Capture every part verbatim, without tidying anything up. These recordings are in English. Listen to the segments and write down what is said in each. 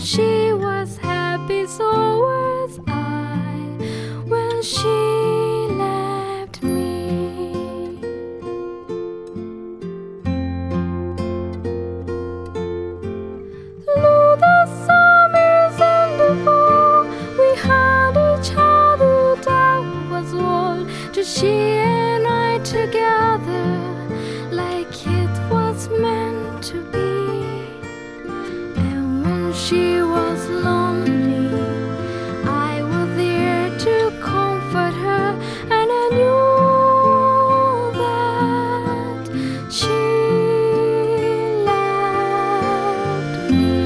she was happy, so was I. When she left me, through the summers and the fall, we had each other. That was all. Just she and I together, like it was meant to be. And when she was lonely, I was there to comfort her, and I knew that she loved me.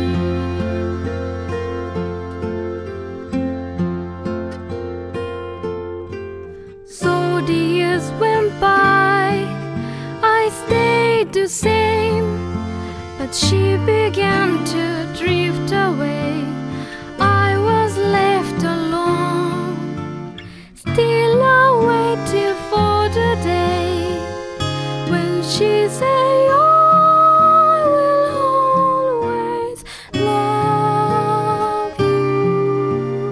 So the years went by, I stayed the same, but she began to drift away. I was left alone, still I waited for the day when she said, I will always love you.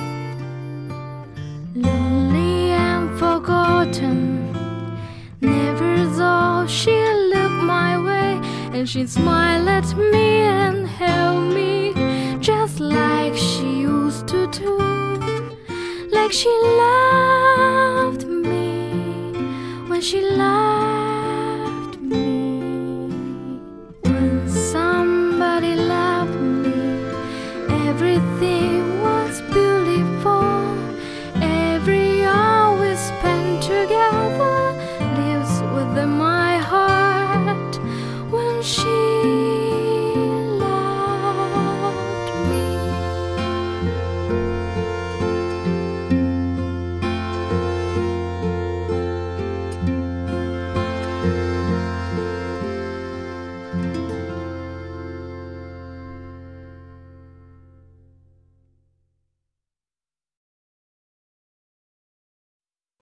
Lonely and forgotten, never saw she looked my way, and she smiled at me and held me just like she used to do, like she loved me when she loved